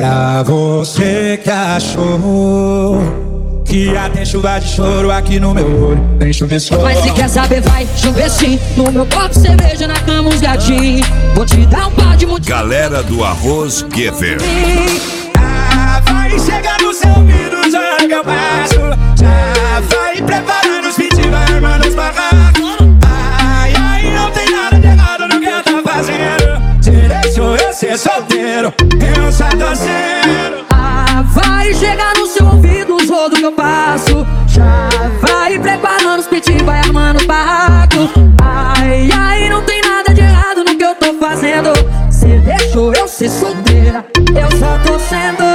Pra você que achou que ia ter chuva de choro aqui no meu olho, tem chover só. Mas se quer saber vai chover sim. No meu copo cerveja, na cama uns gatinhos. Vou te dar um par de motivos. Galera do Arroz Gever. Vai chegar no seu ouvido, já que eu passo. Já vai preparando os beats, vai armando os barracos. Ai, ai, não tem nada de errado no que eu tô fazendo. Você deixou eu ser solteiro, eu só tô sendo. Vai chegar no seu ouvido os rodos que eu passo. Já vai preparando os piti, vai armando o barraco. Ai, ai, não tem nada de errado no que eu tô fazendo. Você deixou eu ser solteira, eu só tô sendo.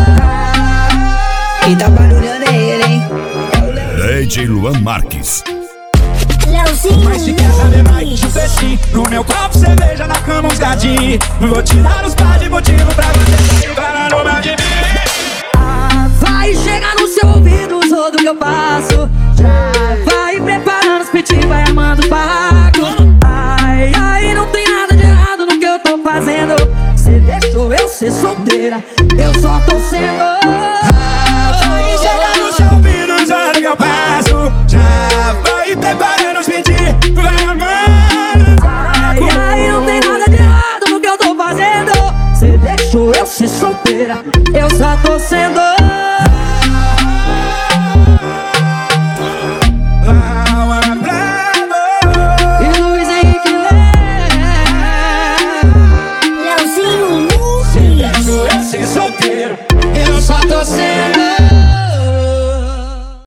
Quem tá barulhando é ele, hein? DJ Luan Marques. Mas se quer saber vai chover sim. No meu copo cerveja, na cama uns gatinhos. Vou te dar os par de motivo pra você sair falando mal de mim. Vai chegar no seu ouvido os rodos que eu passo. Já vai preparando os piti, vai armando os barracos. Ai, ai, não tem nada de errado no que eu tô fazendo. Você deixou eu ser solteira, eu só tô sendo. Vai chegar no seu ouvido os rodos que eu passo. Já vai preparando os piti, vai armando os barracos. Ai, ai, não tem nada de errado no que eu tô fazendo. Você deixou eu ser solteira, eu só tô sendo.